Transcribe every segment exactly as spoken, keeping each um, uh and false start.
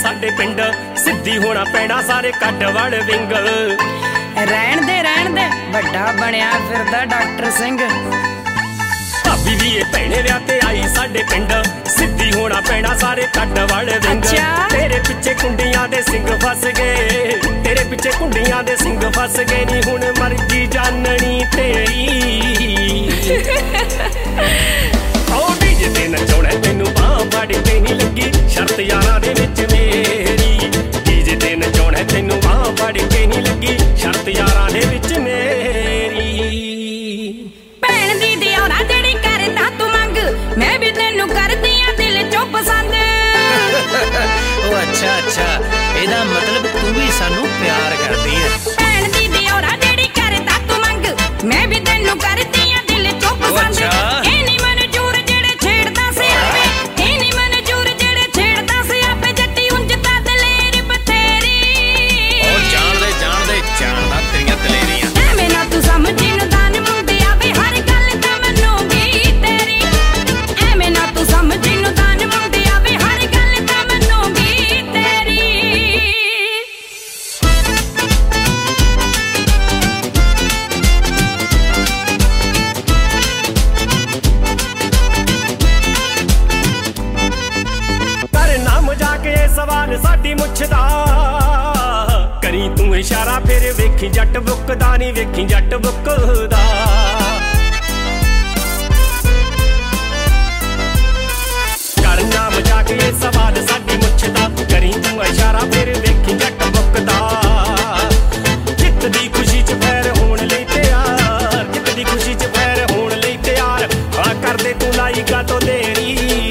साडे पिंड सिद्धी होना पैना सारे कट वड़ विंग रहन दे रहन दे बड़ा बनया फिरदा डॉक्टर सिंह भाभी भी ये भैने व्याह ते आई साडे पिंड सिद्धी होना पैना सारे कट वड़ विंग तेरे पिछे कुंडियां दे सिंग फस गए तेरे पिछे कुंडियां दे सिंग फस गए नी हुण मर्जी जाननी तेरी नचाउणा तैनू बांह फड़ के नहीं लगी शर्त यारां दे विच मेरी डीजे ते नचाउणा तैनू बांह फड़ के नहीं लगी शर्त यारां दे विच मेरी भैन दी दियोरा जेड़ी करदा तू मंग मैं भी तैनू करदी आ दिल चों पसंद ओ अच्छा अच्छा एदा मतलब तू भी सानू प्यार करदी है भैन दी दियोरा जेड़ी करदा तू मंग मैं भी तैनू करदी आ दिल चों पसंद ए नहीं मनजूर जेड़े छेड़दा से आवे ए नहीं मनजूर जेड़े छेड़दा से आपे जट्टी उंज ता दलेर बथेरी ओ जान दे जान दे जानदा तेरियां दलेरियां एवें ना तू समझी नदान मुंडे आवे हर गल ते मनूंगी तेरी एवें ना तू समझी नदान मुंडे आवे हर गल ते मनूंगी तेरी करना मजाक ये सवाल साडी मुछ दा करी तू इशारा फिर वेखी जट बुकदा नी वेखी जट बुकदा करना मजाक ये सवाल साडी मुछ दा करी तू इशारा फिर वेखी जट बुकदा जित दी खुशी च पैर होण लई तैयार जित दी खुशी च पैर होण लई तैयार आ कर दे तू लाई गा तो देरी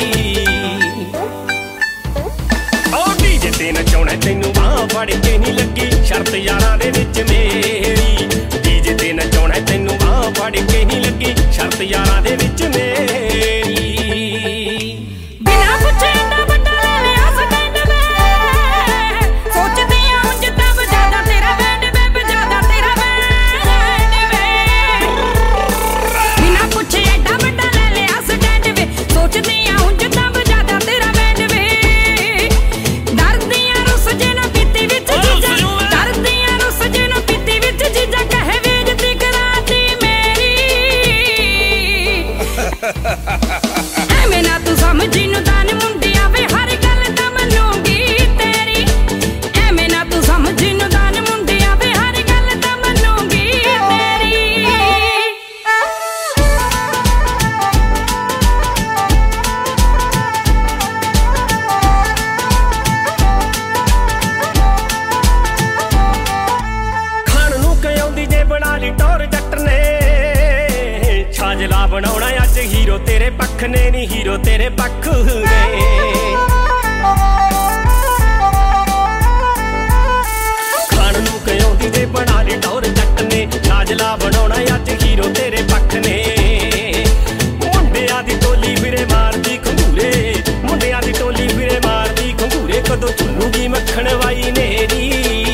ते नचाउणा तैनू बांह फड़ के नहीं लगी शर्त यारां दे विच मेरी डीजे ते नचाउणा तैनू बांह फड़ के नहीं लगी शर्त यारां दे विच मेरी बिना पुछे दा बड़ा ले लिया स्टैंड में सोचदी आ उंज तब ज्यादा तेरा बैंड वे बजादा तेरा बैंड वे बिना पुछे दा बड़ा ले लिया स्टैंड वे सोचदी आ उंज तब ज्यादा तेरा बैंड वे डरदियां रुस जेना पीती विच जीजा डरदियां रुस जेना पीती विच जीजा कहे बेइज्जती कराती मेरी एवें ना तू समझी नदान मुंडे आवे हर गल ते मनूंगी तेरी एवें ना तू समझी नदान मुंडे आवे हर गल ते मनूंगी तेरी ਖਾਣ ਨੂੰ ਕਿਉਂਦੀ ਜੇ ਬਣਾ ਲਈ ਟੌਰ ਜੱਟ ਨੇ ਛਾਜਲਾ ਬਣਾਉਣਾ ਅੱਜ ਹੀਰੋ ਤੇਰੇ ਪੱਖ ਨੇ ਨੀ ਹੀਰੋ ਤੇਰੇ ਪੱਖ ਨੇ ਖਾਣ ਨੂੰ ਕਿਉਂਦੀ ਜੇ ਬਣਾ ਲਈ ਟੌਰ ਜੱਟ ਨੇ ਛਾਜਲਾ ਬਣਾਉਣਾ ਅੱਜ ਹੀਰੋ ਤੇਰੇ ਪੱਖ ਨੇ ਮੁੰਡਿਆਂ ਦੀ ਟੋਲੀ ਫਿਰੇ ਮਾਰਦੀ ਖੰਗੂਰੇ ਮੁੰਡਿਆਂ ਦੀ ਟੋਲੀ ਫਿਰੇ ਮਾਰਦੀ ਖੰਗੂਰੇ ਕਦੋਂ ਝੁੱਲੂਗੀ ਮੱਖਣ ਵਾਈ ਨੇਰੀ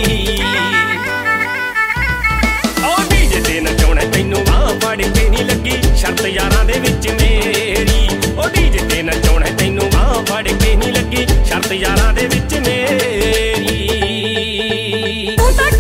ਨਚਾਉਣਾ ਤੈਨੂੰ ਬਾਂਹ ਫੜ ਕੇ ਨਹੀਂ ਲੱਗੀ ਸ਼ਰਤ ਯਾਰਾਂ ਦੇ ਵਿੱਚ ਮੇਰੀ ਉਹ ਡੀਜੇ ਤੇ ਨਚਾਉਣਾ ਤੈਨੂੰ ਬਾਂਹ ਫੜ ਕੇ ਨਹੀਂ ਲੱਗੀ ਸ਼ਰਤ ਯਾਰਾਂ ਦੇ ਵਿੱਚ ਮੇਰੀ ਤੂੰ ਤਾਂ